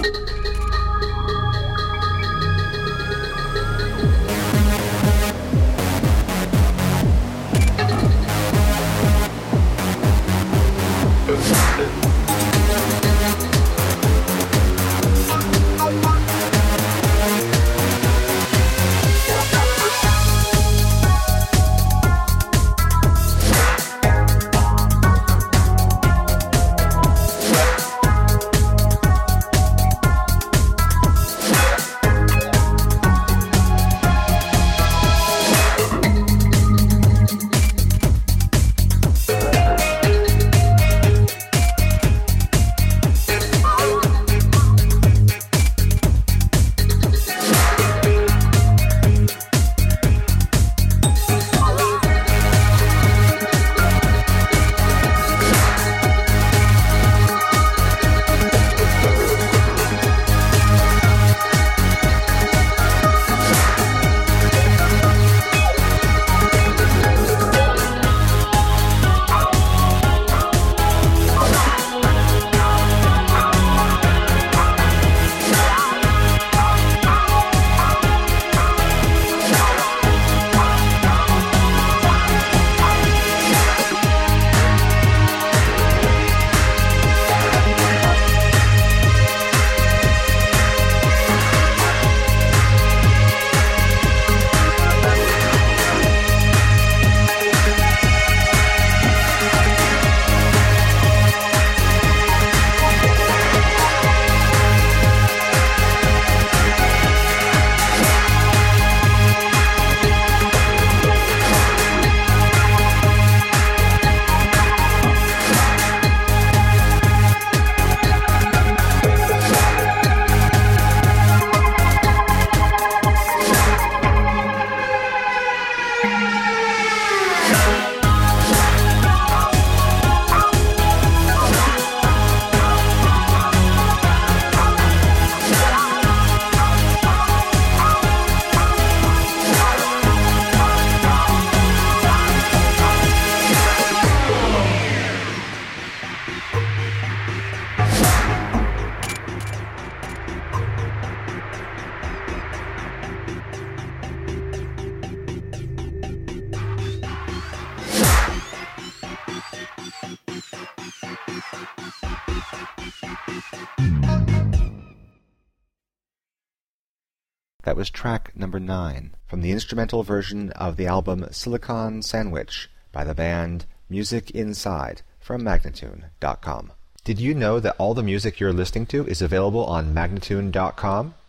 That was track number 9 from the instrumental version of the album Silicon Sandwich by the band Music Inside from Magnatune.com. Did you know that all the music you're listening to is available on Magnatune.com?